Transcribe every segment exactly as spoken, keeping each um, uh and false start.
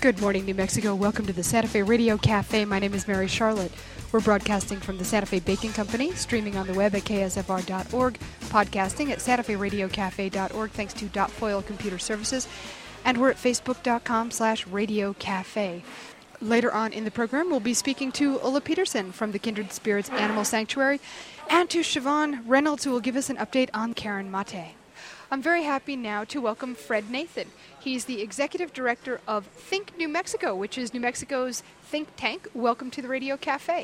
Good morning, New Mexico. Welcome to the Santa Fe Radio Cafe. My name is Mary Charlotte. We're broadcasting from the Santa Fe Baking Company, streaming on the web at K S F R dot org, podcasting at Santa Fe Radio Cafe dot org, thanks to Dot Foil Computer Services, and we're at Facebook dot com slash Radio Cafe. Later on in the program, we'll be speaking to Ulla Peterson from the Kindred Spirits Animal Sanctuary, and to Siobhan Reynolds, who will give us an update on Karen Mate. I'm very happy now to welcome Fred Nathan. He's the executive director of Think New Mexico, which is New Mexico's think tank. Welcome to the Radio Cafe.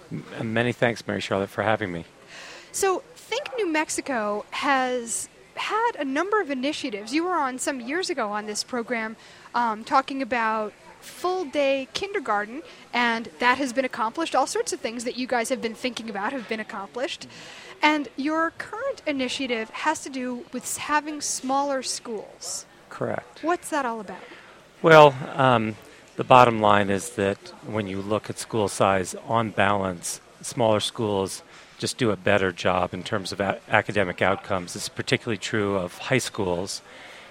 M- many thanks, Mary Charlotte, for having me. So, Think New Mexico has had a number of initiatives. You were on some years ago on this program um, talking about full-day kindergarten, and that has been accomplished. All sorts of things that you guys have been thinking about have been accomplished. And your current initiative has to do with having smaller schools. Correct. What's that all about? Well, um, the bottom line is that when you look at school size, on balance, smaller schools just do a better job in terms of a- academic outcomes. It's particularly true of high schools,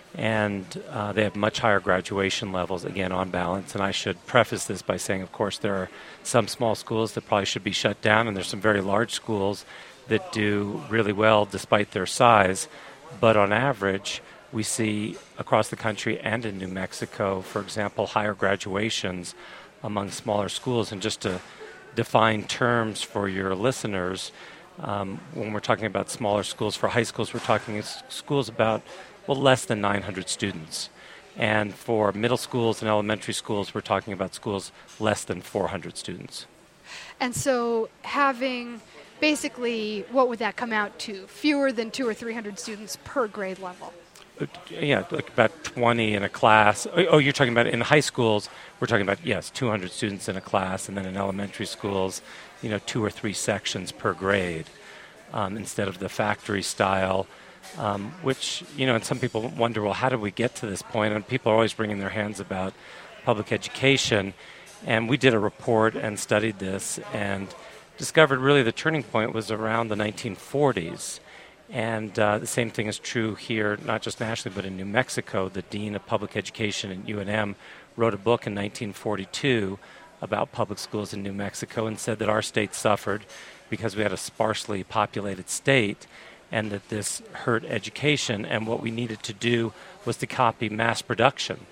and uh, they have much higher graduation levels, again, on balance. And I should preface this by saying, of course, there are some small schools that probably should be shut down, and there's some very large schools that do really well despite their size. But on average, we see across the country and in New Mexico, for example, higher graduations among smaller schools. And just to define terms for your listeners, um, when we're talking about smaller schools, for high schools, we're talking s- schools about, well, less than nine hundred students. And for middle schools and elementary schools, we're talking about schools less than four hundred students. And so having basically, what would that come out to? Fewer than two or three hundred students per grade level? Uh, Yeah, like about twenty in a class. Oh, oh, you're talking about in high schools, we're talking about, yes, two hundred students in a class, and then in elementary schools, you know, two or three sections per grade um, instead of the factory style, um, which, you know, and some people wonder, well, how did we get to this point? And people are always wringing their hands about public education. And we did a report and studied this and discovered really the turning point was around the nineteen forties. And uh, the same thing is true here, not just nationally, but in New Mexico. The Dean of Public Education at U N M wrote a book in nineteen forty-two about public schools in New Mexico and said that our state suffered because we had a sparsely populated state and that this hurt education. And what we needed to do was to copy mass production.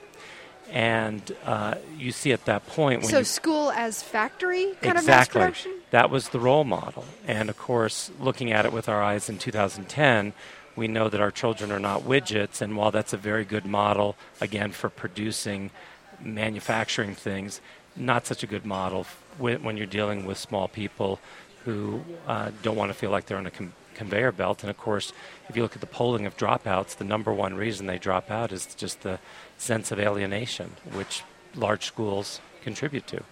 And uh, you see at that point when So you school as factory kind exactly. of mass production? That was the role model. And of course, looking at it with our eyes in two thousand ten, we know that our children are not widgets. And while that's a very good model, again, for producing manufacturing things, not such a good model f- when you're dealing with small people who uh, don't want to feel like they're on a com- conveyor belt. And of course, if you look at the polling of dropouts, the number one reason they drop out is just the sense of alienation, which large schools contribute to.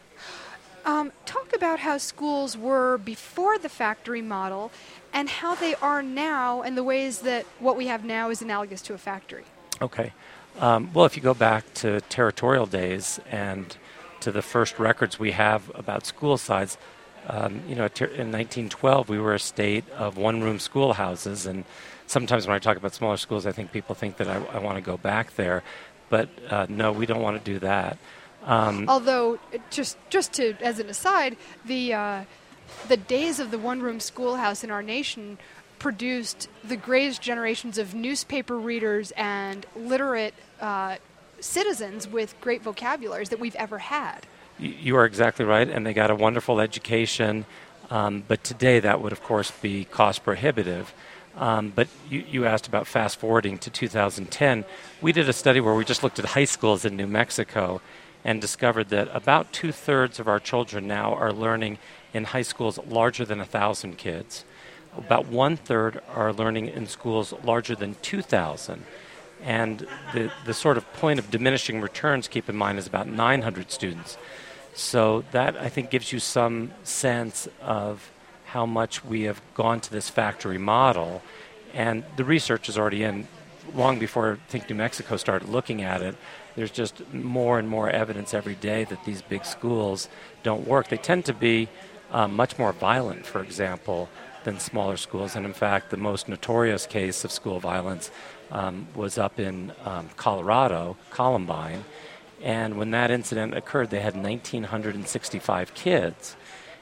Um, talk about how schools were before the factory model and how they are now and the ways that what we have now is analogous to a factory. Okay. Um, well, if you go back to territorial days and to the first records we have about school size, um, you know, ter- in nineteen twelve, we were a state of one-room schoolhouses. And sometimes when I talk about smaller schools, I think people think that I, I want to go back there. But uh, no, we don't want to do that. Um, Although, just just to as an aside, the uh, the days of the one-room schoolhouse in our nation produced the greatest generations of newspaper readers and literate uh, citizens with great vocabularies that we've ever had. y- you are exactly right, and they got a wonderful education. Um, but today, that would, of course, be cost prohibitive. Um, but you, you asked about fast forwarding to two thousand ten. We did a study where we just looked at high schools in New Mexico and discovered that about two-thirds of our children now are learning in high schools larger than one thousand kids. About one-third are learning in schools larger than two thousand. And the, the sort of point of diminishing returns, keep in mind, is about nine hundred students. So that, I think, gives you some sense of how much we have gone to this factory model. And the research is already in. Long before I think New Mexico started looking at it, there's just more and more evidence every day that these big schools don't work. They tend to be uh, much more violent, for example, than smaller schools. And in fact, the most notorious case of school violence um, was up in um, Colorado, Columbine. And when that incident occurred, they had one thousand nine hundred sixty-five kids.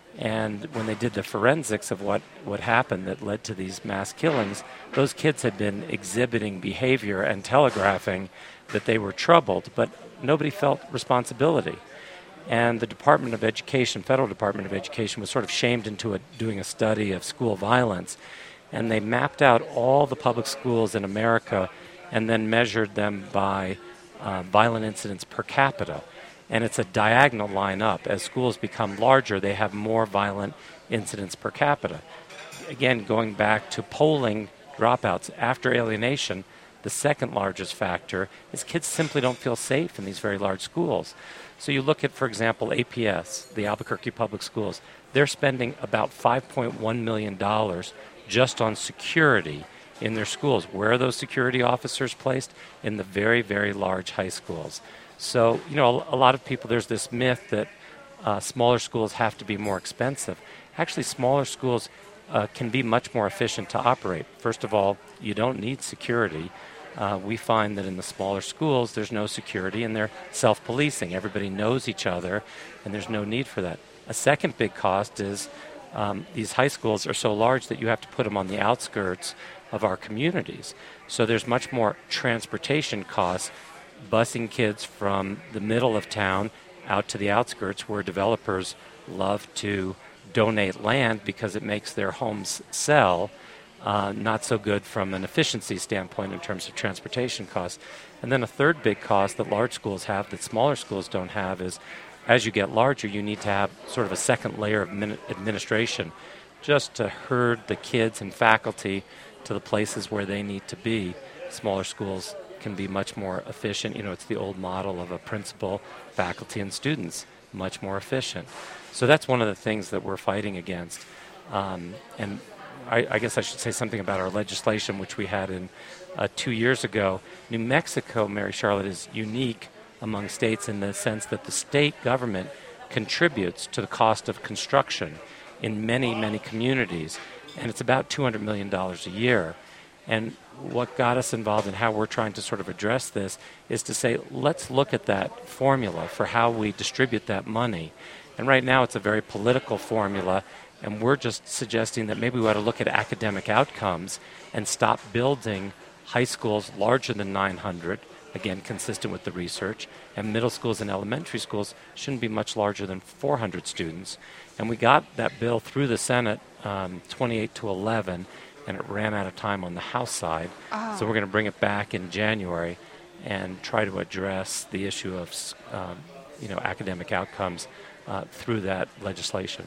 And when they did the forensics of what, what happened that led to these mass killings, those kids had been exhibiting behavior and telegraphing that they were troubled, but nobody felt responsibility. And the Department of Education, Federal Department of Education, was sort of shamed into a, doing a study of school violence. And they mapped out all the public schools in America and then measured them by uh, violent incidents per capita. And it's a diagonal line up. As schools become larger, they have more violent incidents per capita. Again, going back to polling dropouts after alienation, the second largest factor is kids simply don't feel safe in these very large schools. So you look at, for example, A P S, the Albuquerque Public Schools. They're spending about five point one million dollars just on security in their schools. Where are those security officers placed? In the very, very large high schools. So, you know, a lot of people, there's this myth that uh, smaller schools have to be more expensive. Actually, smaller schools uh, can be much more efficient to operate. First of all, you don't need security. Uh, we find that in the smaller schools, there's no security and they're self-policing. Everybody knows each other, and there's no need for that. A second big cost is um, these high schools are so large that you have to put them on the outskirts of our communities. So there's much more transportation costs, busing kids from the middle of town out to the outskirts where developers love to donate land because it makes their homes sell. Uh, not so good from an efficiency standpoint in terms of transportation costs. And then a third big cost that large schools have that smaller schools don't have is as you get larger, you need to have sort of a second layer of min- administration just to herd the kids and faculty to the places where they need to be. Smaller schools can be much more efficient. You know, it's the old model of a principal, faculty, and students, much more efficient. So that's one of the things that we're fighting against. Um, and I, I guess I should say something about our legislation, which we had in uh, two years ago. New Mexico, Mary Charlotte, is unique among states in the sense that the state government contributes to the cost of construction in many, many communities, and it's about two hundred million dollars a year. And what got us involved in how we're trying to sort of address this is to say, let's look at that formula for how we distribute that money. And right now it's a very political formula, and we're just suggesting that maybe we ought to look at academic outcomes and stop building high schools larger than nine hundred, again, consistent with the research, and middle schools and elementary schools shouldn't be much larger than four hundred students. And we got that bill through the Senate um, twenty-eight to eleven, and it ran out of time on the House side. Oh. So we're going to bring it back in January and try to address the issue of um, you know, academic outcomes uh, through that legislation.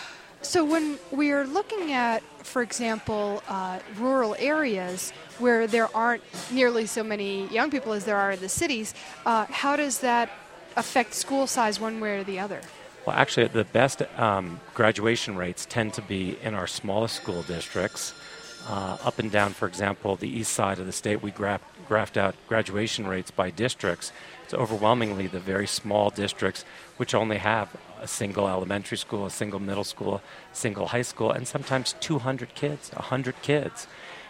So when we are looking at, for example, uh, rural areas where there aren't nearly so many young people as there are in the cities, uh, how does that affect school size one way or the other? Well, actually, the best um, graduation rates tend to be in our smallest school districts. Uh, up and down, for example, the east side of the state, we graph, graphed out graduation rates by districts. It's overwhelmingly the very small districts which only have a single elementary school, a single middle school, a single high school, and sometimes two hundred kids, one hundred kids.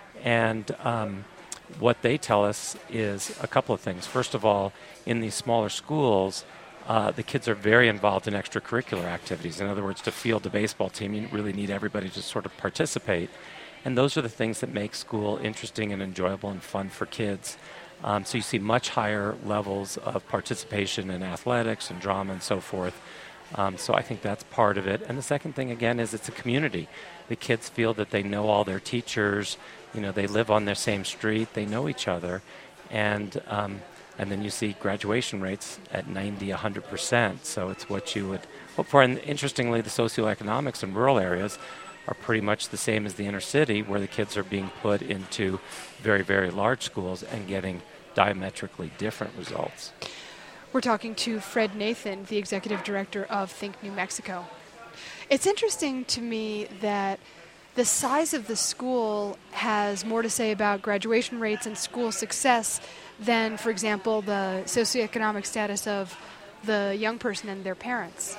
And um, what they tell us is a couple of things. First of all, in these smaller schools, uh, the kids are very involved in extracurricular activities. In other words, to field a baseball team, you really need everybody to sort of participate. And those are the things that make school interesting and enjoyable and fun for kids. Um, so you see much higher levels of participation in athletics and drama and so forth. Um, so I think that's part of it. And the second thing, again, is it's a community. The kids feel that they know all their teachers. You know, they live on their same street. They know each other. And um, and then you see graduation rates at ninety, one hundred percent. So it's what you would hope for. And interestingly, the socioeconomics in rural areas are pretty much the same as the inner city, where the kids are being put into very, very large schools and getting diametrically different results. We're talking to Fred Nathan, the executive director of Think New Mexico. It's interesting to me that the size of the school has more to say about graduation rates and school success than, for example, the socioeconomic status of the young person and their parents.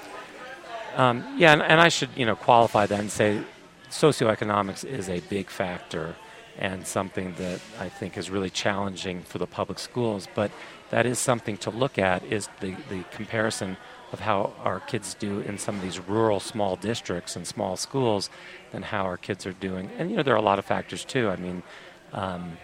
Um, yeah, and, and I should, you know, qualify that and say socioeconomics is a big factor and something that I think is really challenging for the public schools. But that is something to look at, is the, the comparison of how our kids do in some of these rural small districts and small schools and how our kids are doing. And, you know, there are a lot of factors, too. I mean, um,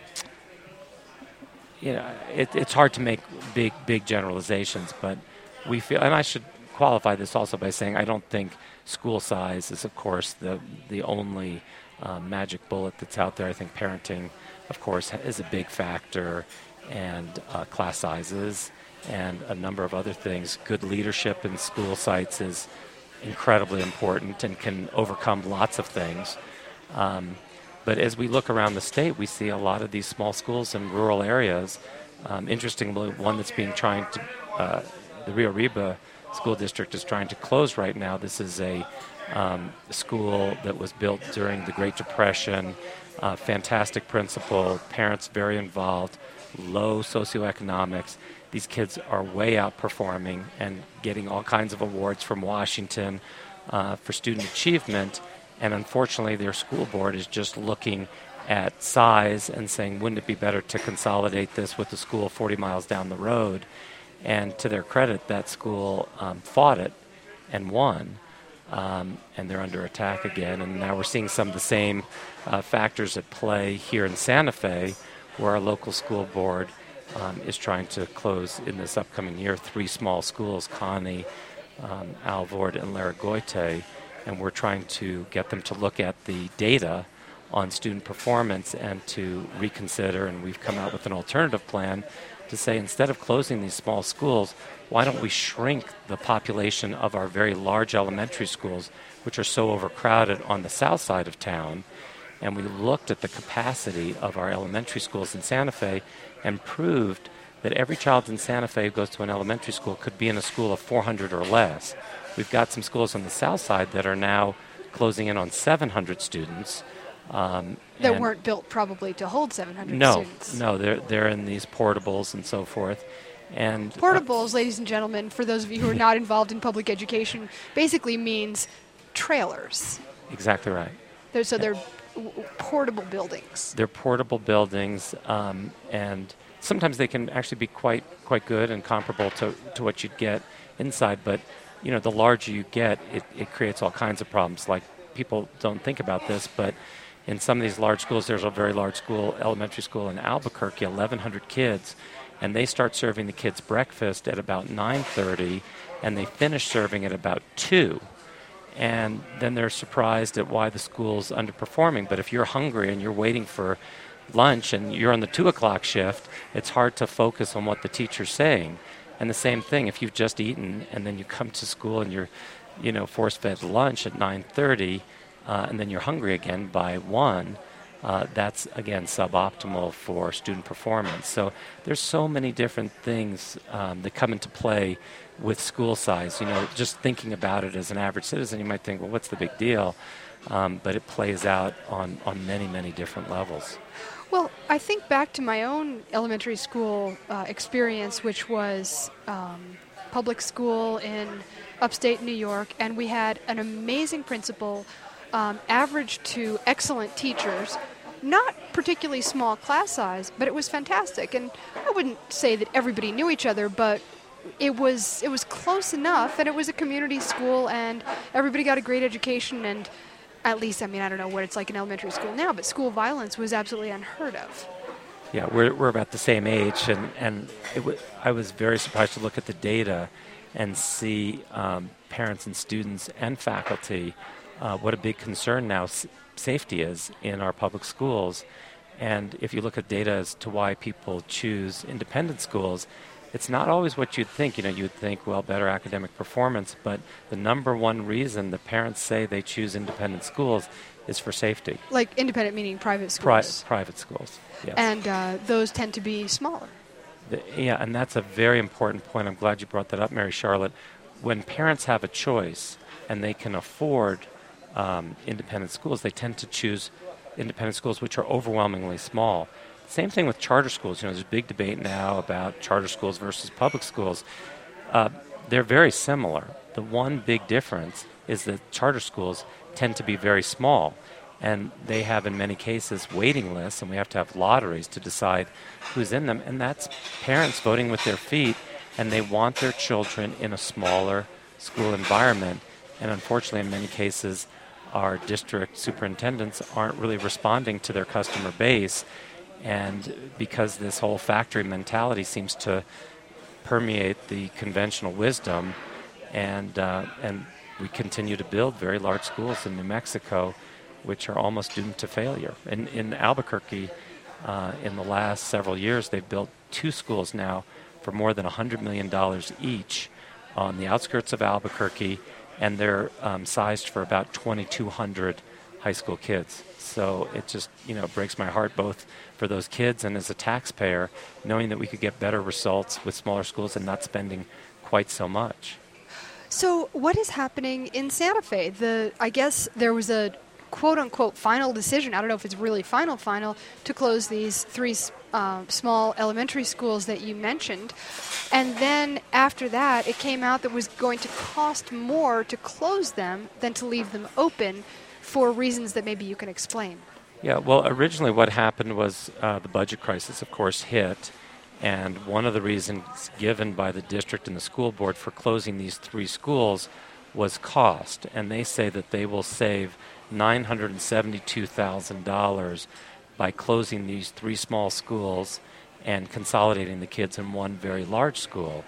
you know, it, it's hard to make big, big generalizations, but we feel, and I should qualify this also by saying I don't think school size is, of course, the, the only uh, magic bullet that's out there. I think parenting, of course, is a big factor, and uh, class sizes, and a number of other things. Good leadership in school sites is incredibly important and can overcome lots of things. Um, but as we look around the state, we see a lot of these small schools in rural areas. Um, interestingly, one that's being trying to, uh, the Rio Arriba School District is trying to close right now. This is a um, school that was built during the Great Depression, uh, fantastic principal, parents very involved, low socioeconomics. These kids are way outperforming and getting all kinds of awards from Washington uh, for student achievement. And unfortunately, their school board is just looking at size and saying, wouldn't it be better to consolidate this with the school forty miles down the road? And to their credit, that school um, fought it and won. Um, and they're under attack again. And now we're seeing some of the same uh, factors at play here in Santa Fe, where our local school board um, is trying to close in this upcoming year three small schools, Connie, um, Alvord, and Laragoite, and we're trying to get them to look at the data on student performance and to reconsider, and we've come out with an alternative plan to say, instead of closing these small schools, why don't we shrink the population of our very large elementary schools, which are so overcrowded on the south side of town. And we looked at the capacity of our elementary schools in Santa Fe and proved that every child in Santa Fe who goes to an elementary school could be in a school of four hundred or less. We've got some schools on the south side that are now closing in on seven hundred students. Um, that weren't built probably to hold seven hundred no, students. No, they're, they're in these portables and so forth. And portables, uh, ladies and gentlemen, for those of you who are not involved in public education, basically means trailers. Exactly right. They're, so they're portable buildings. They're portable buildings, um, and sometimes they can actually be quite quite good and comparable to, to what you'd get inside. But you know, the larger you get, it, it creates all kinds of problems. Like, people don't think about this, but in some of these large schools, there's a very large school, elementary school in Albuquerque, eleven hundred kids, and they start serving the kids breakfast at about nine thirty, and they finish serving at about two. And then they're surprised at why the school's underperforming. But if you're hungry and you're waiting for lunch and you're on the two o'clock shift, it's hard to focus on what the teacher's saying. And the same thing, if you've just eaten and then you come to school and you're, you know, force-fed lunch at nine thirty, uh, and then you're hungry again by one, uh, that's, again, suboptimal for student performance. So there's so many different things um, that come into play with school size. You know, just thinking about it as an average citizen, you might think, well, what's the big deal? Um, but it plays out on, on many, many different levels. Well, I think back to my own elementary school uh, experience, which was um, public school in upstate New York, and we had an amazing principal, um, average to excellent teachers, not particularly small class size, but it was fantastic. And I wouldn't say that everybody knew each other, but it was it was close enough, and it was a community school, and everybody got a great education. And at least, I mean, I don't know what it's like in elementary school now, but school violence was absolutely unheard of. Yeah, we're we're about the same age, and and it w- I was very surprised to look at the data and see um, parents and students and faculty uh, what a big concern now s- safety is in our public schools. And if you look at data as to why people choose independent schools, it's not always what you'd think. You know, you'd think, well, better academic performance, but the number one reason the parents say they choose independent schools is for safety. Like independent meaning private schools? Pri- private schools, yes. And uh, those tend to be smaller. The, yeah, and that's a very important point. I'm glad you brought that up, Mary Charlotte. When parents have a choice and they can afford um, independent schools, they tend to choose independent schools which are overwhelmingly small. Same thing with charter schools. You know, there's a big debate now about charter schools versus public schools. Uh, they're very similar. The one big difference is that charter schools tend to be very small. And they have, in many cases, waiting lists, and we have to have lotteries to decide who's in them. And that's parents voting with their feet, and they want their children in a smaller school environment. And unfortunately, in many cases, our district superintendents aren't really responding to their customer base. And because this whole factory mentality seems to permeate the conventional wisdom, and uh, and we continue to build very large schools in New Mexico, which are almost doomed to failure. In, in Albuquerque, uh, in the last several years, they've built two schools now for more than one hundred million dollars each on the outskirts of Albuquerque, and they're um, sized for about twenty-two hundred high school kids. So it just, you know, breaks my heart both for those kids and as a taxpayer, knowing that we could get better results with smaller schools and not spending quite so much. So what is happening in Santa Fe? The I guess there was a quote-unquote final decision, I don't know if it's really final, final, to close these three uh, small elementary schools that you mentioned. And then after that, it came out that it was going to cost more to close them than to leave them open for reasons that maybe you can explain. Yeah, well, originally what happened was uh, the budget crisis, of course, hit. And one of the reasons given by the district and the school board for closing these three schools was cost. And they say that they will save nine hundred seventy-two thousand dollars by closing these three small schools and consolidating the kids in one very large school.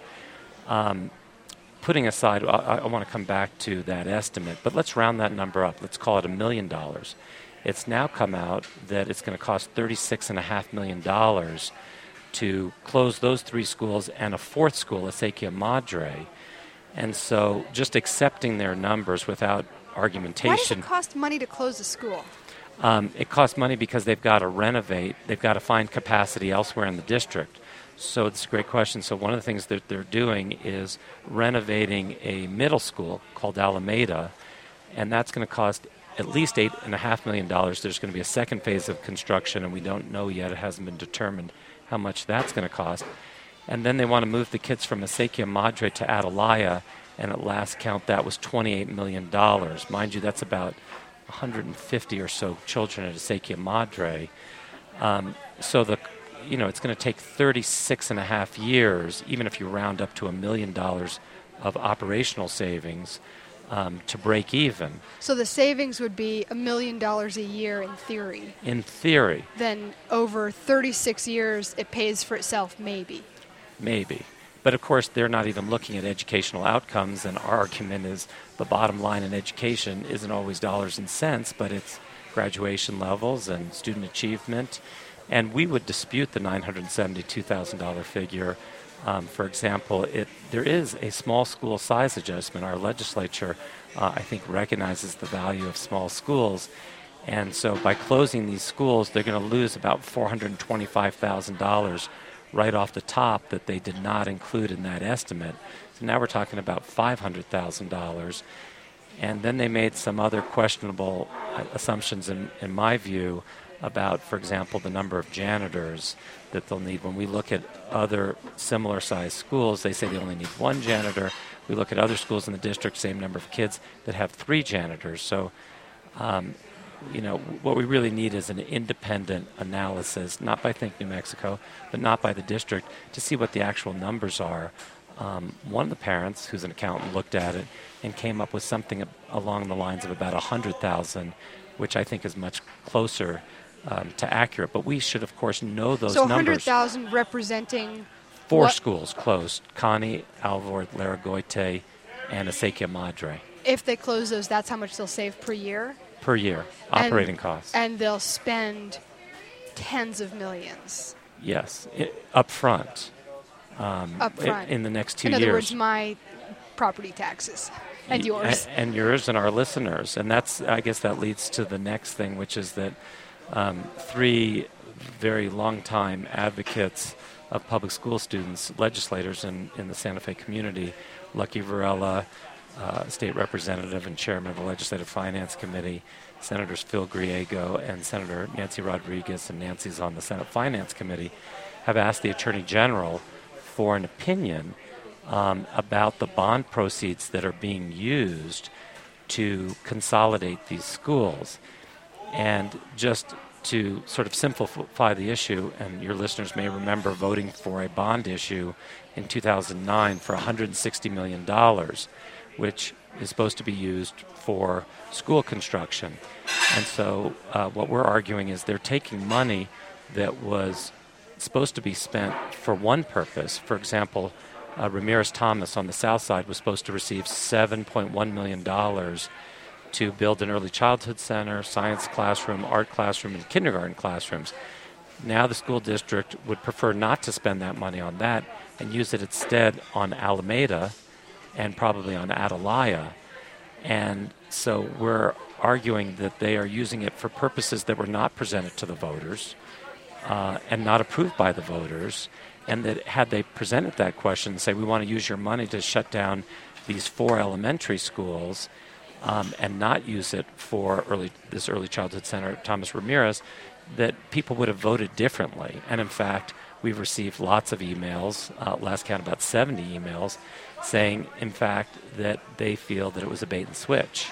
Um, putting aside, I, I want to come back to that estimate, but let's round that number up. Let's call it a million dollars. It's now come out that it's going to cost thirty-six point five million dollars to close those three schools and a fourth school, Acequia Madre. And so just accepting their numbers without argumentation. Why does it cost money to close a school? Um, it costs money because they've got to renovate. They've got to find capacity elsewhere in the district. So it's a great question. So one of the things that they're doing is renovating a middle school called Alameda, and that's going to cost at least eight point five million dollars. There's going to be a second phase of construction, and we don't know yet. It hasn't been determined how much that's going to cost. And then they want to move the kids from Acequia Madre to Atalaya, and at last count that was twenty-eight million dollars. Mind you, that's about one hundred fifty or so children at Acequia Madre. Um, so the, you know, it's going to take thirty-six and a half years, even if you round up to a million dollars of operational savings, um, to break even. So the savings would be a million dollars a year in theory. In theory. Then over thirty-six years, it pays for itself, maybe. Maybe. But of course, they're not even looking at educational outcomes, and our argument is the bottom line in education isn't always dollars and cents, but it's graduation levels and student achievement. And we would dispute the nine hundred seventy-two thousand dollars figure. Um, for example, it, there is a small school size adjustment. Our legislature, uh, I think, recognizes the value of small schools. And so by closing these schools, they're going to lose about four hundred twenty-five thousand dollars right off the top that they did not include in that estimate. So now we're talking about five hundred thousand dollars. And then they made some other questionable assumptions, in, in my view, about, for example, the number of janitors that they'll need. When we look at other similar-sized schools, they say they only need one janitor. We look at other schools in the district, same number of kids, that have three janitors. So, um, you know, what we really need is an independent analysis, not by Think New Mexico, but not by the district, to see what the actual numbers are. Um, one of the parents, who's an accountant, looked at it and came up with something along the lines of about one hundred thousand dollars, which I think is much closer um, to accurate. But we should, of course, know those so numbers. So one hundred thousand dollars representing Four what? schools closed: Connie, Alvord, Laragoite, and Acequia Madre. If they close those, that's how much they'll save per year? Per year, operating and, costs. And they'll spend tens of millions. Yes, it, up front. Um, up front. In the next two in years. In other words, my property taxes and y- yours. And, and yours and our listeners. And that's, I guess that leads to the next thing, which is that um, three very long-time advocates of public school students, legislators in, in the Santa Fe community, Lucky Varela, Uh, state representative and chairman of the Legislative Finance Committee, Senators Phil Griego and Senator Nancy Rodriguez, and Nancy's on the Senate Finance Committee, have asked the Attorney General for an opinion um, about the bond proceeds that are being used to consolidate these schools. And just to sort of simplify the issue, and your listeners may remember voting for a bond issue in two thousand nine for one hundred sixty million dollars, which is supposed to be used for school construction. And so uh, what we're arguing is they're taking money that was supposed to be spent for one purpose. For example, uh, Ramirez Thomas on the south side was supposed to receive seven point one million dollars to build an early childhood center, science classroom, art classroom, and kindergarten classrooms. Now the school district would prefer not to spend that money on that and use it instead on Alameda and probably on Atalaya. And so we're arguing that they are using it for purposes that were not presented to the voters uh, and not approved by the voters, and that had they presented that question and say, we want to use your money to shut down these four elementary schools, Um, and not use it for early this early childhood center at Thomas Ramirez, that people would have voted differently. And in fact, we've received lots of emails, uh, last count about seventy emails, saying, in fact, that they feel that it was a bait and switch.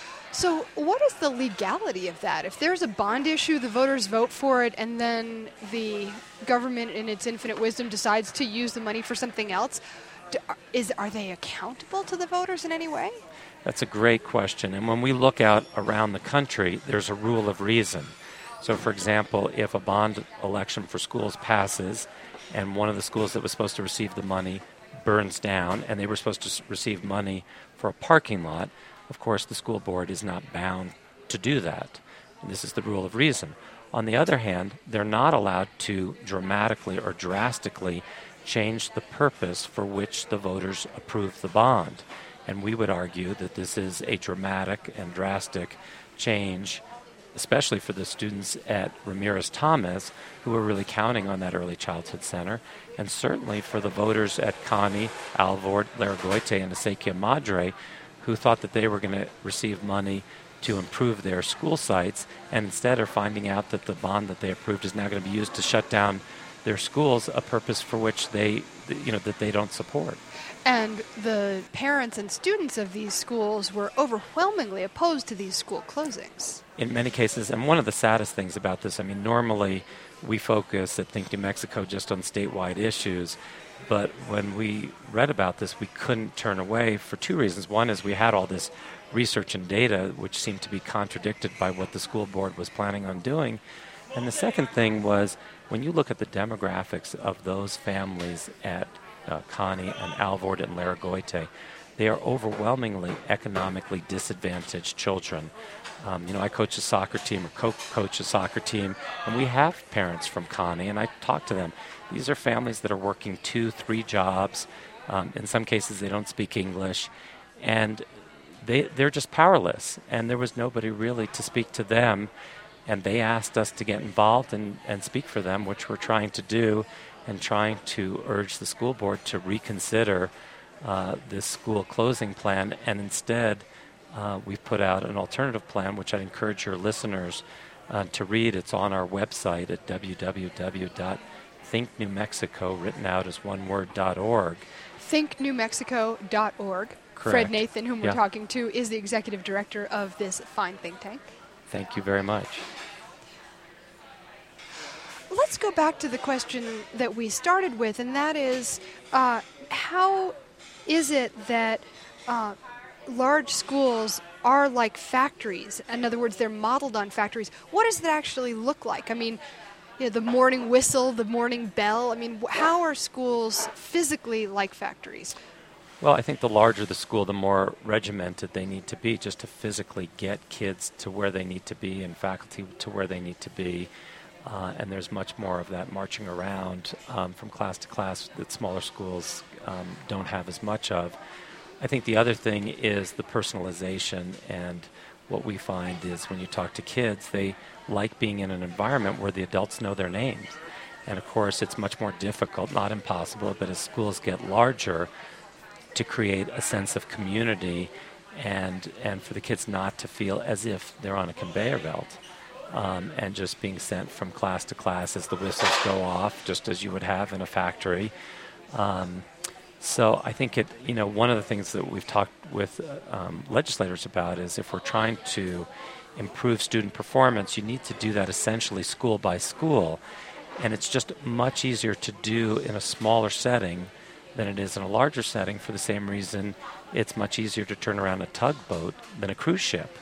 So what is the legality of that? If there's a bond issue, the voters vote for it, and then the government in its infinite wisdom decides to use the money for something else, do, is, are they accountable to the voters in any way? That's a great question. And when we look out around the country, there's a rule of reason. So, for example, if a bond election for schools passes and one of the schools that was supposed to receive the money burns down and they were supposed to receive money for a parking lot, of course, the school board is not bound to do that. And this is the rule of reason. On the other hand, they're not allowed to dramatically or drastically change the purpose for which the voters approved the bond. And we would argue that this is a dramatic and drastic change, especially for the students at Ramirez Thomas, who are really counting on that early childhood center, and certainly for the voters at Connie, Alvord, Larragoite, and Acequia Madre, who thought that they were going to receive money to improve their school sites, and instead are finding out that the bond that they approved is now going to be used to shut down their schools, a purpose for which they, you know, that they don't support. And the parents and students of these schools were overwhelmingly opposed to these school closings. In many cases, and one of the saddest things about this, I mean, normally we focus at Think New Mexico just on statewide issues, but when we read about this, we couldn't turn away for two reasons. One is we had all this research and data which seemed to be contradicted by what the school board was planning on doing. And the second thing was, when you look at the demographics of those families at uh, Connie and Alvord and Larragoite, they are overwhelmingly economically disadvantaged children. Um, you know, I coach a soccer team or co-coach a soccer team, and we have parents from Connie, and I talk to them. These are families that are working two, three jobs. Um, in some cases, they don't speak English, and they, they're just powerless, and there was nobody really to speak to them. And they asked us to get involved and, and speak for them, which we're trying to do, and trying to urge the school board to reconsider uh, this school closing plan. And instead, uh, we've put out an alternative plan, which I'd encourage your listeners uh, to read. It's on our website at w w w dot think new mexico, written out as one word, dot org. think new mexico dot org. Correct. Fred Nathan, whom yeah. we're talking to, is the executive director of this fine think tank. Thank you very much. Let's go back to the question that we started with, and that is, uh, how is it that uh, large schools are like factories? In other words, they're modeled on factories. What does that actually look like? I mean, you know, the morning whistle, the morning bell. I mean, how are schools physically like factories? Well, I think the larger the school, the more regimented they need to be just to physically get kids to where they need to be and faculty to where they need to be. Uh, and there's much more of that marching around um, from class to class that smaller schools um, don't have as much of. I think the other thing is the personalization, and what we find is when you talk to kids, they like being in an environment where the adults know their names. And of course, it's much more difficult, not impossible, but as schools get larger, to create a sense of community and and for the kids not to feel as if they're on a conveyor belt um, and just being sent from class to class as the whistles go off, just as you would have in a factory. Um, so I think it, you know, one of the things that we've talked with uh, um, legislators about is if we're trying to improve student performance, you need to do that essentially school by school. And it's just much easier to do in a smaller setting than it is in a larger setting, for the same reason it's much easier to turn around a tugboat than a cruise ship.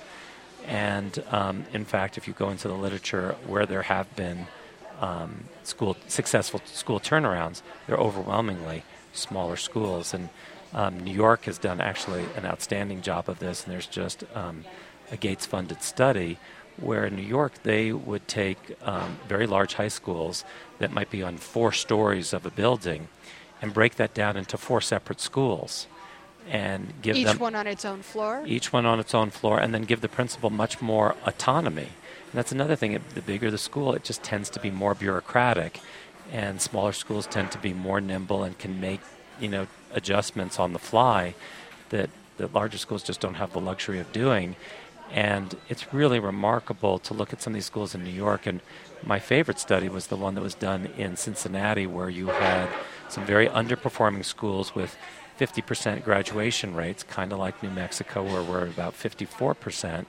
And um, in fact, if you go into the literature where there have been um, school successful school turnarounds, they're overwhelmingly smaller schools. And um, New York has done actually an outstanding job of this, and there's just um, a Gates-funded study where in New York they would take um, very large high schools that might be on four stories of a building and break that down into four separate schools and give each them... Each one on its own floor? Each one on its own floor, and then give the principal much more autonomy. And that's another thing. It, the bigger the school, it just tends to be more bureaucratic, and smaller schools tend to be more nimble and can make, you know, adjustments on the fly that, that larger schools just don't have the luxury of doing. And it's really remarkable to look at some of these schools in New York. And my favorite study was the one that was done in Cincinnati, where you had some very underperforming schools with fifty percent graduation rates, kind of like New Mexico, where we're about fifty-four percent.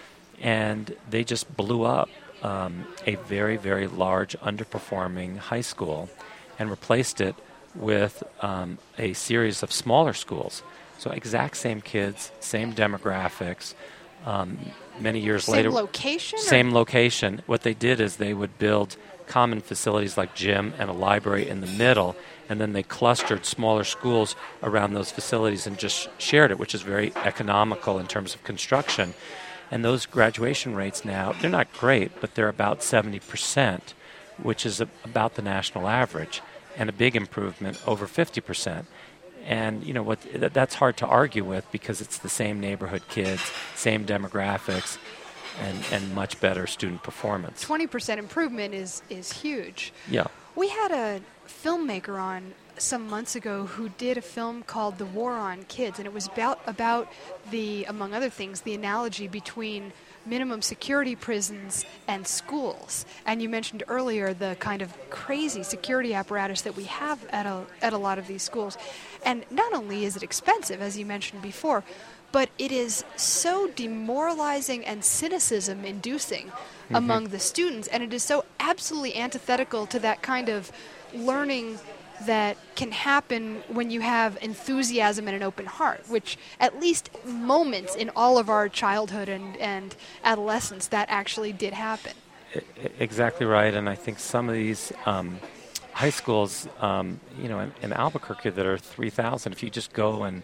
And they just blew up um, a very, very large underperforming high school and replaced it with um, a series of smaller schools. So exact same kids, same demographics. Um, many years same later, location. Same location. What they did is they would build common facilities like gym and a library in the middle, and then they clustered smaller schools around those facilities and just shared it, which is very economical in terms of construction. And those graduation rates now, they're not great, but they're about seventy percent, which is a, about the national average, and a big improvement over fifty percent. And, you know, what that's hard to argue with because it's the same neighborhood kids, same demographics, and, and much better student performance. twenty percent improvement is, is huge. Yeah. We had a filmmaker on some months ago who did a film called The War on Kids, and it was about, about the, among other things, the analogy between minimum security prisons and schools. And you mentioned earlier the kind of crazy security apparatus that we have at a, at a lot of these schools. And not only is it expensive, as you mentioned before, but it is so demoralizing and cynicism-inducing mm-hmm. among the students, and it is so absolutely antithetical to that kind of learning that can happen when you have enthusiasm and an open heart, which at least moments in all of our childhood and, and adolescence, that actually did happen. Exactly right, and I think some of these um, high schools, um, you know, in, in Albuquerque that are three thousand, if you just go and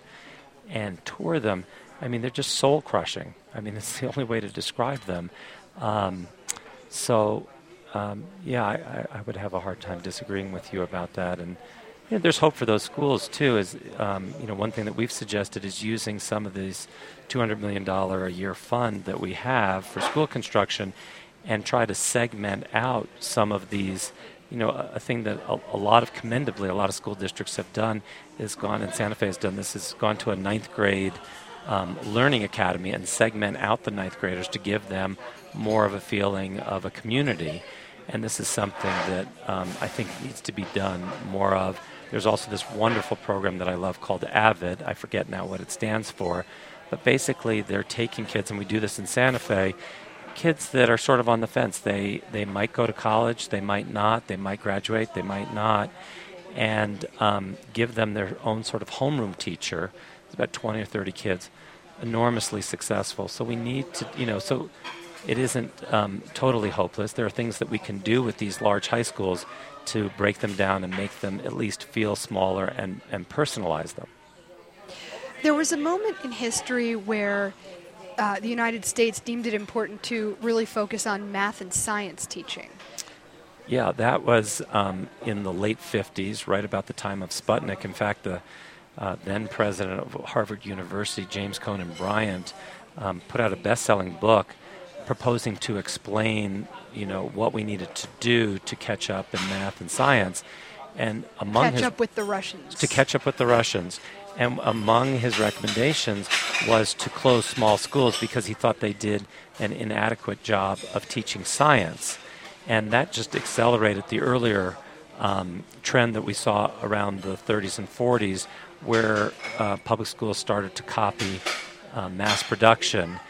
and tour them, I mean, they're just soul-crushing. I mean, it's the only way to describe them. Um, so... Um, yeah, I, I would have a hard time disagreeing with you about that. And you know, there's hope for those schools, too. Is um, you know, one thing that we've suggested is using some of these two hundred million dollars a year fund that we have for school construction and try to segment out some of these. You know, a, a thing that a, a lot of, commendably, a lot of school districts have done is gone, and Santa Fe has done this, is gone to a ninth grade um, learning academy and segment out the ninth graders to give them more of a feeling of a community. And this is something that um, I think needs to be done more of. There's also this wonderful program that I love called AVID. I forget now what it stands for. But basically, they're taking kids, and we do this in Santa Fe, kids that are sort of on the fence. They, they might go to college, they might not, they might graduate, they might not, and um, give them their own sort of homeroom teacher. It's about twenty or thirty kids, enormously successful. So we need to, you know, so... It isn't um, totally hopeless. There are things that we can do with these large high schools to break them down and make them at least feel smaller and, and personalize them. There was a moment in history where uh, the United States deemed it important to really focus on math and science teaching. Yeah, that was um, in the late fifties, right about the time of Sputnik. In fact, the uh, then president of Harvard University, James Conan Bryant, um, put out a best-selling book proposing to explain, you know, what we needed to do to catch up in math and science, and among catch his, up with the Russians. To catch up with the Russians, and among his recommendations was to close small schools because he thought they did an inadequate job of teaching science, and that just accelerated the earlier um, trend that we saw around the thirties and forties, where uh, public schools started to copy uh, mass production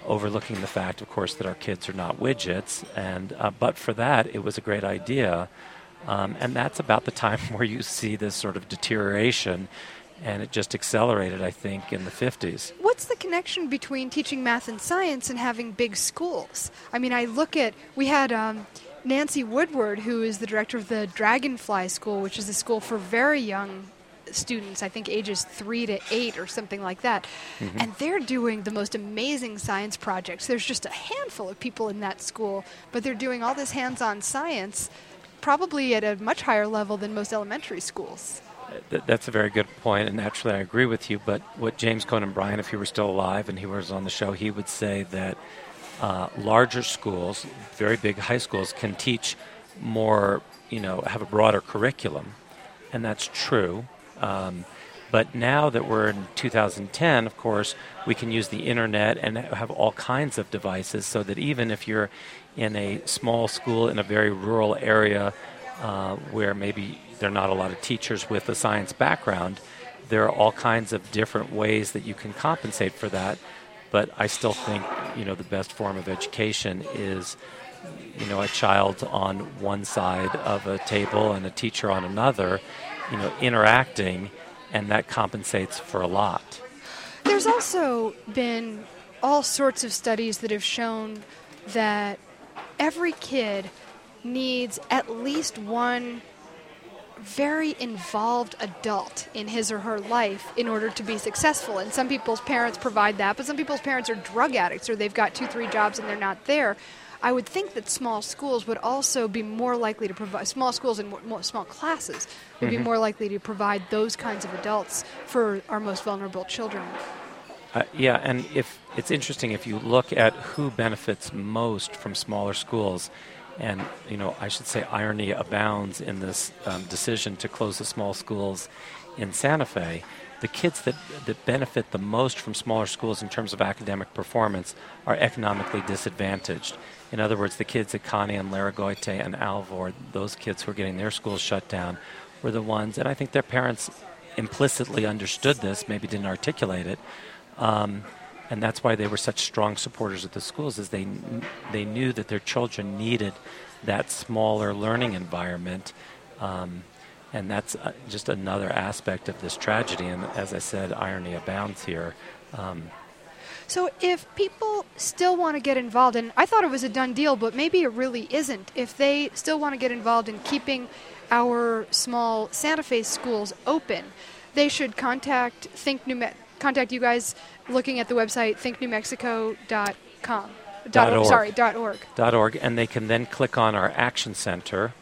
overlooking the fact, of course, that our kids are not widgets. And uh, but for that, it was a great idea. Um, and that's about the time where you see this sort of deterioration, and it just accelerated, I think, in the fifties. What's the connection between teaching math and science and having big schools? I mean, I look at, we had um, Nancy Woodward, who is the director of the Dragonfly School, which is a school for very young students, I think ages three to eight or something like that. Mm-hmm. And they're doing the most amazing science projects. There's just a handful of people in that school, but they're doing all this hands-on science, probably at a much higher level than most elementary schools. Th- that's a very good point, and actually I agree with you, but what James Conan Bryan, if he were still alive and he was on the show, he would say that uh, larger schools, very big high schools, can teach more, you know, have a broader curriculum, and that's true. Um, but now that we're in two thousand ten, of course, we can use the internet and have all kinds of devices so that even if you're in a small school in a very rural area uh, where maybe there are not a lot of teachers with a science background, there are all kinds of different ways that you can compensate for that. But I still think, you know, the best form of education is, you know, a child on one side of a table and a teacher on another, you know, interacting, and that compensates for a lot. There's also been all sorts of studies that have shown that every kid needs at least one very involved adult in his or her life in order to be successful. And some people's parents provide that, but some people's parents are drug addicts or they've got two, three jobs and they're not there. I would think that small schools would also be more likely to provide, small schools and more, more small classes would mm-hmm. be more likely to provide those kinds of adults for our most vulnerable children. Uh, yeah, and if it's interesting, if you look at who benefits most from smaller schools, and, you know, I should say irony abounds in this um, decision to close the small schools in Santa Fe, the kids that, that benefit the most from smaller schools in terms of academic performance are economically disadvantaged. In other words, the kids at Connie and Laragoite and Alvord, those kids who are getting their schools shut down, were the ones, and I think their parents implicitly understood this, maybe didn't articulate it, um, and that's why they were such strong supporters of the schools, is they they knew that their children needed that smaller learning environment, um, and that's uh, just another aspect of this tragedy. And as I said, irony abounds here. Um, so if people still want to get involved, and I thought it was a done deal, but maybe it really isn't, if they still want to get involved in keeping our small Santa Fe schools open, they should contact Think New Me- contact you guys looking at the website think new mexico dot com. Dot org. Sorry, dot org. Dot org, and they can then click on our Action Center,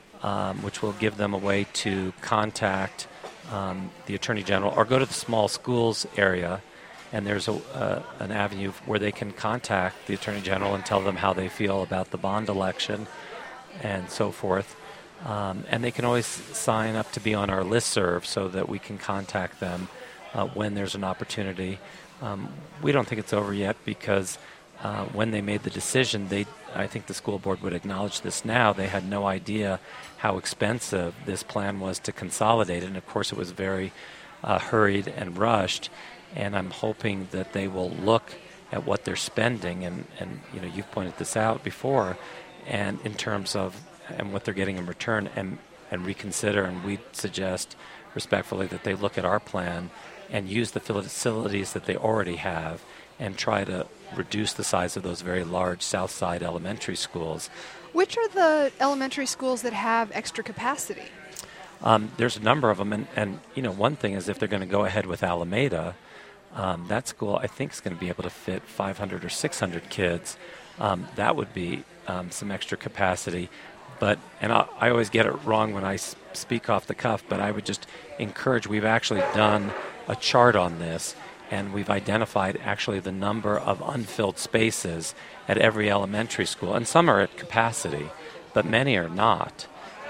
um, which will give them a way to contact um, the Attorney General, or go to the small schools area, and there's a, uh, an avenue where they can contact the Attorney General and tell them how they feel about the bond election and so forth. Um, and they can always sign up to be on our listserv so that we can contact them uh, when there's an opportunity. Um, we don't think it's over yet because uh, when they made the decision, they, I think the school board would acknowledge this now, they had no idea how expensive this plan was to consolidate. And of course it was very uh, hurried and rushed. And I'm hoping that they will look at what they're spending, and, and you know, you've pointed this out before, and in terms of and what they're getting in return, and, and reconsider. And we suggest respectfully that they look at our plan and use the facilities that they already have and try to reduce the size of those very large South Side elementary schools. Which are the elementary schools that have extra capacity? Um, there's a number of them, and, and you know, one thing is if they're going to go ahead with Alameda, um, that school I think is going to be able to fit five hundred or six hundred kids. Um, that would be um, some extra capacity. But, and I, I always get it wrong when I s- speak off the cuff, but I would just encourage, we've actually done a chart on this, and we've identified actually the number of unfilled spaces at every elementary school. And some are at capacity, but many are not.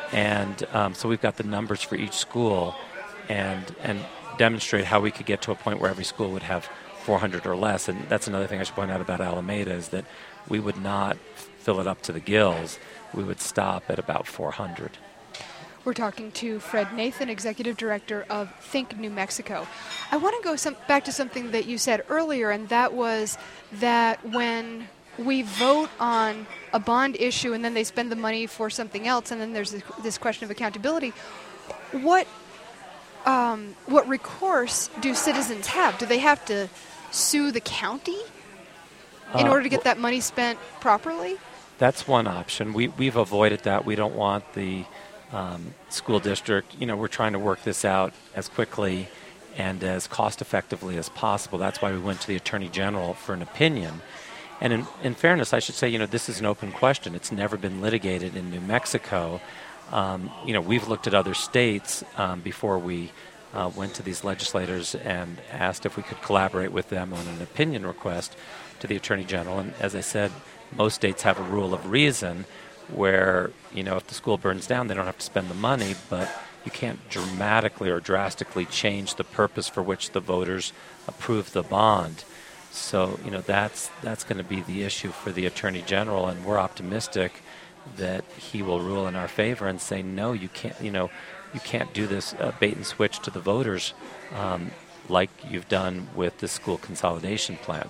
And um, so we've got the numbers for each school, and and demonstrate how we could get to a point where every school would have four hundred or less. And that's another thing I should point out about Alameda, is that we would not fill it up to the gills. We would stop at about four hundred. We're talking to Fred Nathan, Executive Director of Think New Mexico. I want to go some, back to something that you said earlier, and that was that when we vote on a bond issue and then they spend the money for something else, and then there's this, this question of accountability, what um, what recourse do citizens have? Do they have to sue the county in Uh, order to get that money spent properly? That's one option. We, we've avoided that. We don't want the um, school district, you know, we're trying to work this out as quickly and as cost effectively as possible. That's why we went to the Attorney General for an opinion. And in, in fairness, I should say, you know, this is an open question. It's never been litigated in New Mexico. Um, you know, we've looked at other states um, before we uh, went to these legislators and asked if we could collaborate with them on an opinion request to the Attorney General. And as I said, most states have a rule of reason where, you know, if the school burns down, they don't have to spend the money, but you can't dramatically or drastically change the purpose for which the voters approved the bond. So, you know, that's that's going to be the issue for the Attorney General, and we're optimistic that he will rule in our favor and say, no, you can't, you know, you can't do this uh, bait and switch to the voters um, like you've done with the school consolidation plan.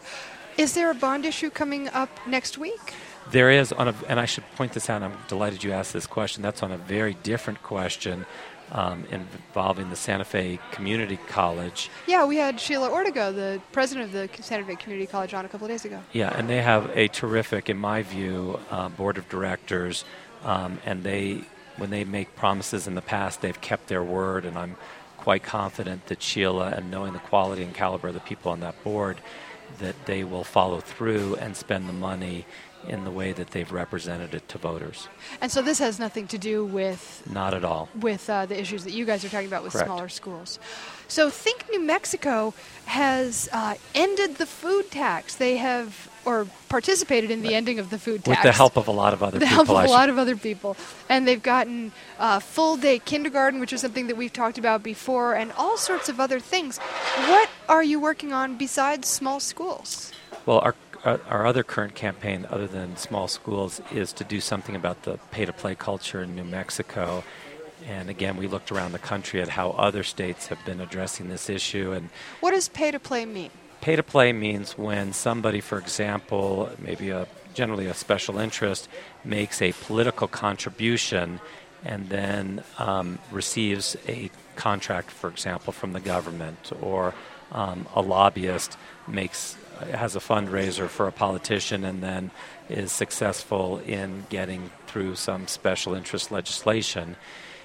Is there a bond issue coming up next week? There is, on a, and I should point this out, I'm delighted you asked this question. That's on a very different question um, involving the Santa Fe Community College. Yeah, we had Sheila Ortega, the president of the Santa Fe Community College, on a couple of days ago. Yeah, and they have a terrific, in my view, uh, board of directors, um, and they, when they make promises in the past, they've kept their word, and I'm quite confident that Sheila, and knowing the quality and caliber of the people on that board, that they will follow through and spend the money in the way that they've represented it to voters. And so this has nothing to do with... Not at all. With uh, the issues that you guys are talking about with Correct. Smaller schools. So Think New Mexico has uh, ended the food tax. They have, or participated in the Right. ending of the food tax. With the help of a lot of other the people. help of I a should- lot of other people. And they've gotten uh, full-day kindergarten, which is something that we've talked about before, and all sorts of other things. What are you working on besides small schools? Well, our uh, our other current campaign, other than small schools, is to do something about the pay-to-play culture in New Mexico. And again, we looked around the country at how other states have been addressing this issue. And What does pay-to-play mean? pay-to-play means when somebody, for example, maybe a generally a special interest, makes a political contribution and then um, receives a contract, for example, from the government, or um, a lobbyist makes has a fundraiser for a politician and then is successful in getting through some special interest legislation.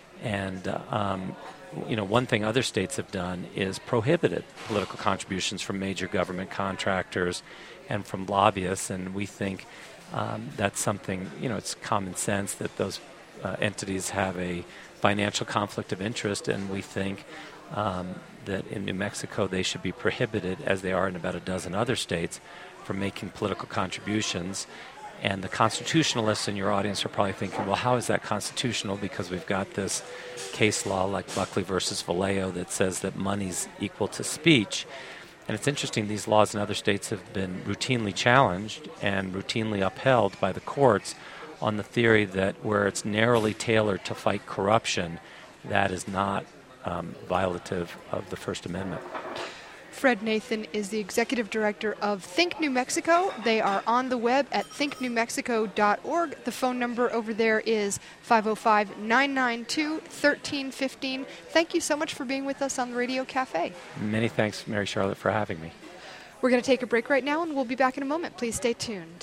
And uh, um, you know, one thing other states have done is prohibited political contributions from major government contractors and from lobbyists, and we think um, that's something, you know, it's common sense that those uh, entities have a financial conflict of interest, and we think um, that in New Mexico they should be prohibited, as they are in about a dozen other states, from making political contributions. And the constitutionalists in your audience are probably thinking, well, how is that constitutional? Because we've got this case law like Buckley versus Vallejo that says that money's equal to speech. And it's interesting, these laws in other states have been routinely challenged and routinely upheld by the courts on the theory that where it's narrowly tailored to fight corruption, that is not um, violative of the First Amendment. Fred Nathan is the executive director of Think New Mexico. They are on the web at think new mexico dot org. The phone number over there is five oh five, nine nine two, one three one five. Thank you so much for being with us on the Radio Cafe. Many thanks, Mary Charlotte, for having me. We're going to take a break right now, and we'll be back in a moment. Please stay tuned.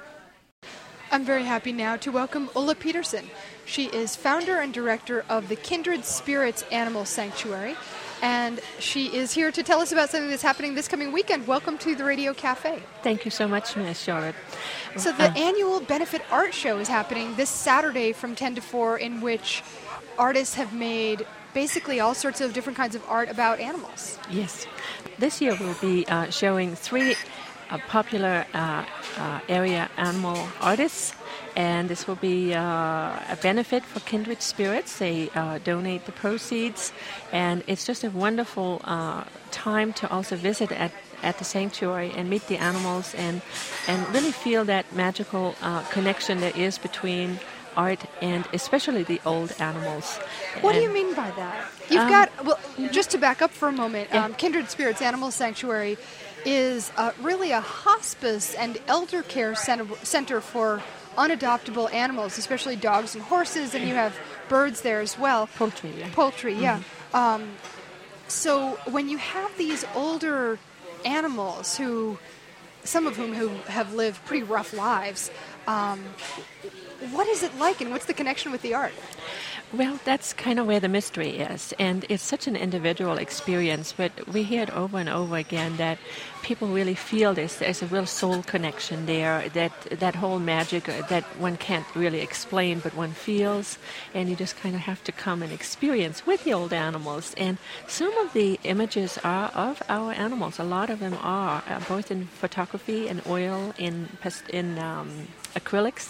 I'm very happy now to welcome Ulla Peterson. She is founder and director of the Kindred Spirits Animal Sanctuary, and she is here to tell us about something that's happening this coming weekend. Welcome to the Radio Cafe. Thank you so much, Miz Charlotte. So the Uh, annual benefit art show is happening this Saturday from ten to four, in which artists have made basically all sorts of different kinds of art about animals. Yes. This year we'll be uh, showing three uh, popular uh, uh, area animal artists, and this will be uh, a benefit for Kindred Spirits. They uh, donate the proceeds, and it's just a wonderful uh, time to also visit at, at the sanctuary and meet the animals and, and really feel that magical uh, connection there is between art, and especially the old animals. What do And- you mean by that? You've Um, got, well, just to back up for a moment, Yeah. um, Kindred Spirits Animal Sanctuary is uh, really a hospice and elder care center, center for unadoptable animals, especially dogs and horses, and you have birds there as well. Poultry, yeah. Poultry, yeah. Um, so when you have these older animals who, some of whom who have lived pretty rough lives, um, what is it like, and what's the connection with the art? Well, that's kind of where the mystery is, and it's such an individual experience, but we hear it over and over again that people really feel this. There's a real soul connection there, that that whole magic uh, that one can't really explain, but one feels, and you just kind of have to come and experience with the old animals. And some of the images are of our animals. A lot of them are, uh, both in photography and oil, in, past- in um, acrylics,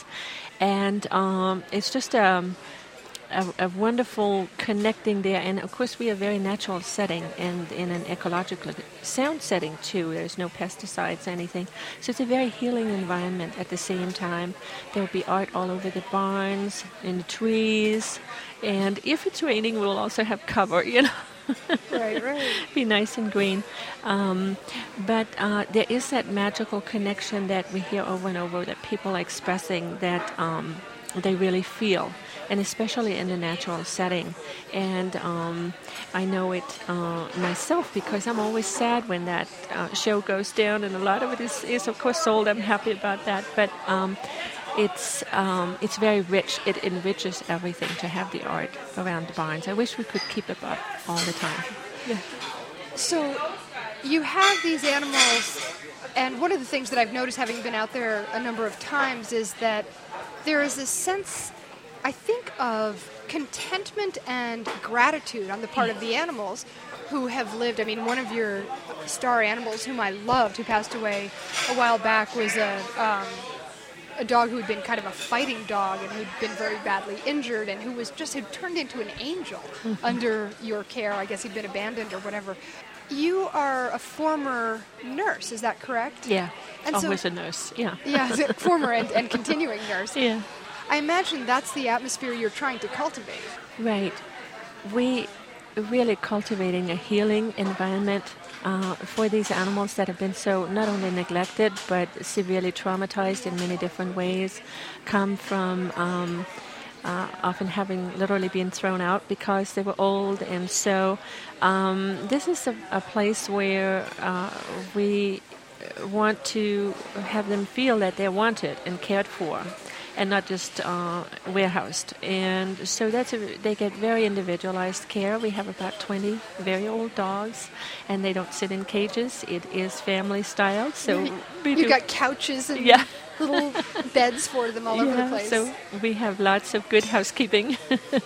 and um, it's just... Um, A, a wonderful connecting there, and of course we are a very natural setting and in an ecological sound setting too. There's no pesticides, anything, so it's a very healing environment. At the same time, there will be art all over the barns, in the trees, and if it's raining, we'll also have cover, you know. Right, right. Be nice and green. Um, but uh, there is that magical connection that we hear over and over, that people are expressing that um, they really feel, and especially in the natural setting. And um, I know it uh, myself, because I'm always sad when that uh, show goes down, and a lot of it is, is of course sold. I'm happy about that, but um, it's um, it's very rich. It enriches everything to have the art around the barns. I wish we could keep it up all the time. Yeah. So you have these animals, and one of the things that I've noticed, having been out there a number of times, is that there is a sense, I think, of contentment and gratitude on the part of the animals who have lived. I mean, one of your star animals, whom I loved, who passed away a while back, was a um, a dog who had been kind of a fighting dog and who'd been very badly injured, and who was just had turned into an angel mm-hmm. under your care. I guess he'd been abandoned or whatever. You are a former nurse, is that correct? Yeah, and always so, a nurse, yeah. Yeah, former and, and continuing nurse. Yeah. I imagine that's the atmosphere you're trying to cultivate. Right. We really cultivating a healing environment uh, for these animals that have been so not only neglected but severely traumatized in many different ways, come from um, uh, often having literally been thrown out because they were old. And so um, this is a, a place where uh, we want to have them feel that they're wanted and cared for, and not just uh, warehoused. And so that's a, they get very individualized care. We have about twenty very old dogs, and they don't sit in cages. It is family style. So we You've do, got couches and yeah. little beds for them all yeah, over the place. So we have lots of good housekeeping.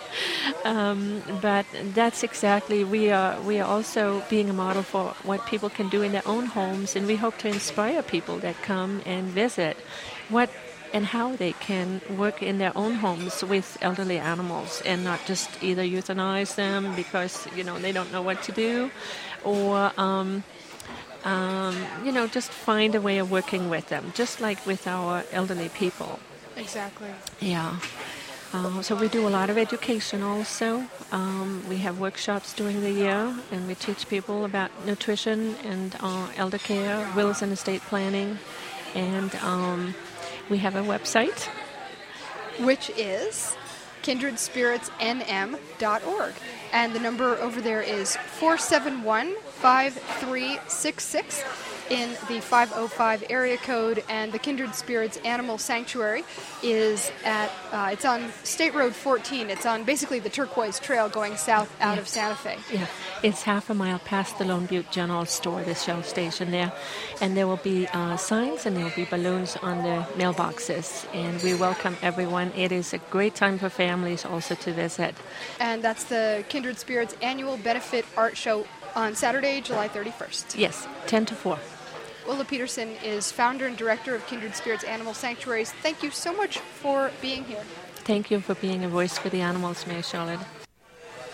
um, but that's exactly, we are, we are also being a model for what people can do in their own homes, and we hope to inspire people that come and visit what and how they can work in their own homes with elderly animals, and not just either euthanize them because, you know, they don't know what to do, or, um, um, you know, just find a way of working with them, just like with our elderly people. Exactly. Yeah. Uh, so we do a lot of education also. Um, we have workshops during the year, and we teach people about nutrition and uh, elder care, wills and estate planning, and um, we have a website, which is kindred spirits n m dot org. And the number over there is four seven one, five three six six in the five oh five area code. And the Kindred Spirits Animal Sanctuary is at, uh, it's on State Road fourteen. It's on basically the Turquoise Trail going south out yeah. of Santa Fe. Yeah, it's half a mile past the Lone Butte General Store, the Shell station there. And there will be uh, signs, and there will be balloons on the mailboxes. And we welcome everyone. It is a great time for families also to visit. And that's the Kindred Spirits Annual Benefit Art Show on Saturday, July thirty-first. Yes, ten to four. Ulla Peterson is founder and director of Kindred Spirits Animal Sanctuaries. Thank you so much for being here. Thank you for being a voice for the animals, Mary Charlotte.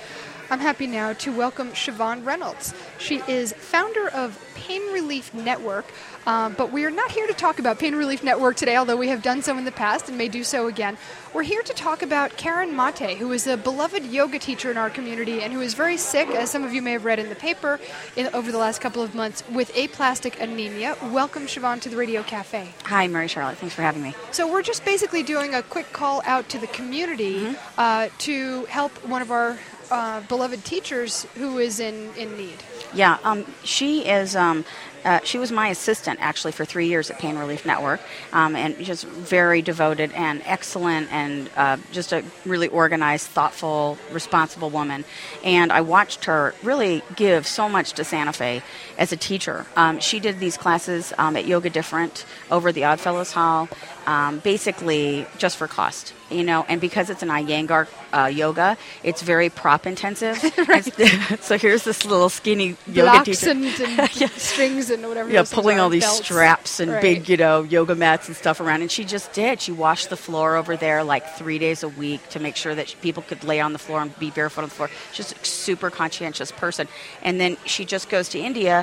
I'm happy now to welcome Siobhan Reynolds. She is founder of Pain Relief Network, uh, but we are not here to talk about Pain Relief Network today, although we have done so in the past and may do so again. We're here to talk about Karen Mate, who is a beloved yoga teacher in our community and who is very sick, as some of you may have read in the paper, in, over the last couple of months, with aplastic anemia. Welcome, Siobhan, to the Radio Cafe. Hi, Mary Charlotte. Thanks for having me. So we're just basically doing a quick call out to the community mm-hmm. uh, to help one of our Uh, beloved teachers who is in, in need. Yeah, um, she is. Um, uh, she was my assistant actually for three years at Pain Relief Network, um, and just very devoted and excellent, and uh, just a really organized, thoughtful, responsible woman. And I watched her really give so much to Santa Fe as a teacher. Um, she did these classes um, at Yoga Different over at the Oddfellows Hall, um, basically just for cost. You know, and because it's an Iyengar uh, yoga, it's very prop intensive. Right. So here's this little skinny yoga Blocks teacher. and, and yeah. strings and whatever. Yeah, pulling all these belts. straps and right. big, you know, yoga mats and stuff around. And she just did. She washed the floor over there like three days a week to make sure that people could lay on the floor and be barefoot on the floor. She's a super conscientious person. And then she just goes to India,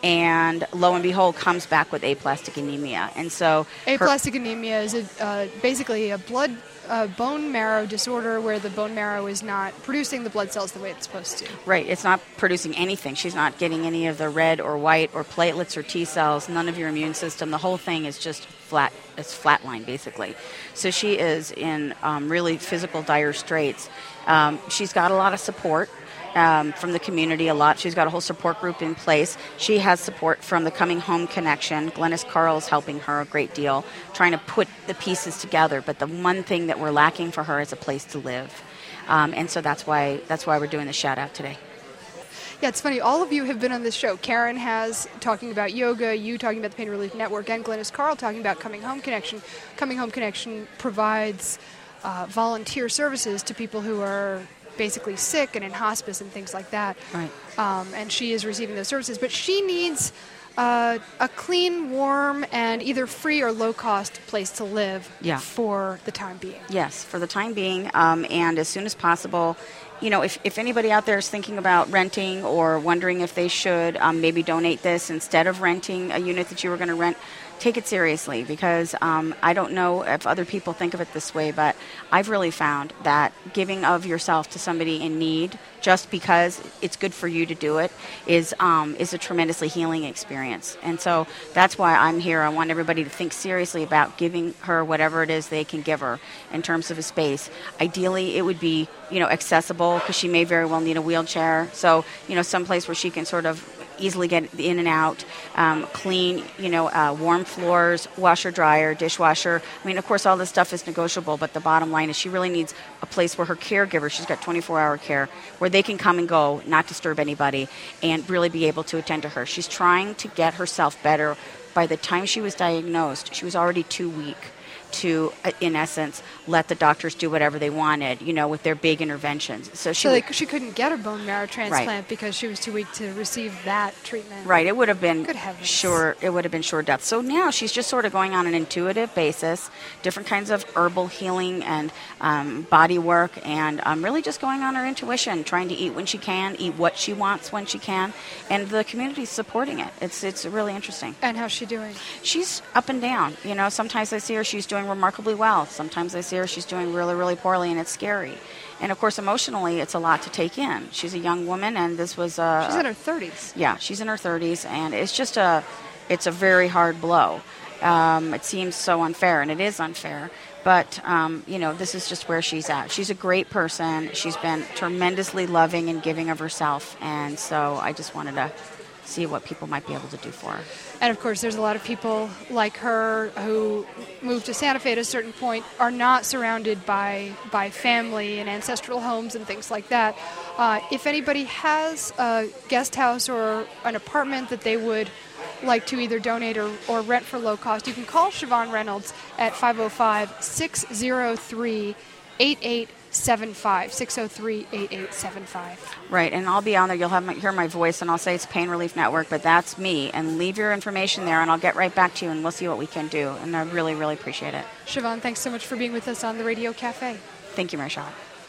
and lo and behold, comes back with aplastic anemia. And so aplastic anemia is a, uh, basically a blood uh, bone marrow disorder where the bone marrow is not producing the blood cells the way it's supposed to. Right. It's not producing anything. She's not getting any of the red or white or platelets or T cells, none of your immune system. The whole thing is just flat. It's flatline, basically. So she is in um, really physical dire straits. Um, she's got a lot of support. Um, from the community a lot. She's got a whole support group in place. She has support from the Coming Home Connection. Glennis Carl is helping her a great deal, trying to put the pieces together. But the one thing that we're lacking for her is a place to live. Um, and so that's why that's why we're doing the shout out today. Yeah, it's funny. All of you have been on this show. Karen has talking about yoga, you talking about the Pain Relief Network, and Glennis Carl talking about Coming Home Connection. Coming Home Connection provides uh, volunteer services to people who are basically sick and in hospice and things like that. Right. Um, and she is receiving those services. But she needs uh, a clean, warm, and either free or low-cost place to live yeah. for the time being. Yes, for the time being, um, and as soon as possible. You know, if, if anybody out there is thinking about renting or wondering if they should um, maybe donate this instead of renting a unit that you were going to rent, take it seriously, because um, I don't know if other people think of it this way, but I've really found that giving of yourself to somebody in need, just because it's good for you to do it, is um, is a tremendously healing experience. And so that's why I'm here. I want everybody to think seriously about giving her whatever it is they can give her in terms of a space. Ideally, it would be, you know, accessible, because she may very well need a wheelchair. So, you know, someplace where she can sort of easily get in and out, um, clean, you know, uh, warm floors, washer, dryer, dishwasher. I mean, of course, all this stuff is negotiable, but the bottom line is she really needs a place where her caregiver, she's got twenty-four hour care, where they can come and go, not disturb anybody, and really be able to attend to her. She's trying to get herself better. By the time she was diagnosed, she was already too weak to, in essence, let the doctors do whatever they wanted, you know, with their big interventions. So she, so like, she couldn't get a bone marrow transplant right. because she was too weak to receive that treatment. Right. It would have been Good heavens. sure. It would have been sure death. So now she's just sort of going on an intuitive basis, different kinds of herbal healing and um, body work, and um, really just going on her intuition, trying to eat when she can, eat what she wants when she can, and the community's supporting it. It's it's really interesting. And how's she doing? She's up and down. You know, sometimes I see her, she's doing remarkably well. Sometimes I see her, she's doing really, really poorly, and it's scary. And of course, emotionally, it's a lot to take in. She's a young woman, and this was a... She's in her thirties. Yeah, she's in her thirties, and it's just a, it's a very hard blow. Um, it seems so unfair, and it is unfair. But, um, you know, this is just where she's at. She's a great person. She's been tremendously loving and giving of herself, and so I just wanted to see what people might be able to do for her. And of course, there's a lot of people like her who moved to Santa Fe at a certain point, are not surrounded by by family and ancestral homes and things like that. Uh, if anybody has a guest house or an apartment that they would like to either donate or, or rent for low cost, you can call Siobhan Reynolds at five oh five, six oh three, eight eight seven five, six oh three, eight eight seven five. Right, and I'll be on there. You'll have my, hear my voice, and I'll say it's Pain Relief Network, but that's me. And leave your information there, and I'll get right back to you, and we'll see what we can do. And I really, really appreciate it. Siobhan, thanks so much for being with us on the Radio Cafe. Thank you, Mary Charlotte.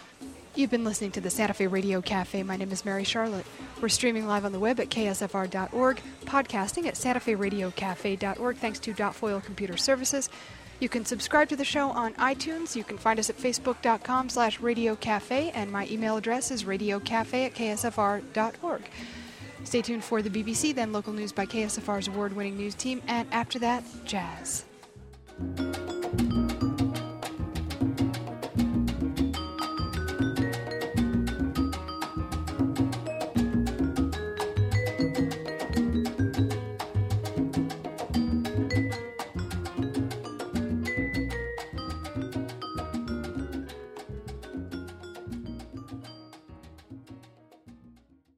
You've been listening to the Santa Fe Radio Cafe. My name is Mary Charlotte. We're streaming live on the web at K S F R dot org, podcasting at Santa Fe Radio Cafe dot org, thanks to Dot Foil Computer Services. You can subscribe to the show on iTunes. You can find us at facebook dot com slash radio cafe, and my email address is radiocafe at K S F R dot org. Stay tuned for the B B C, then local news by K S F R's award-winning news team, and after that, jazz.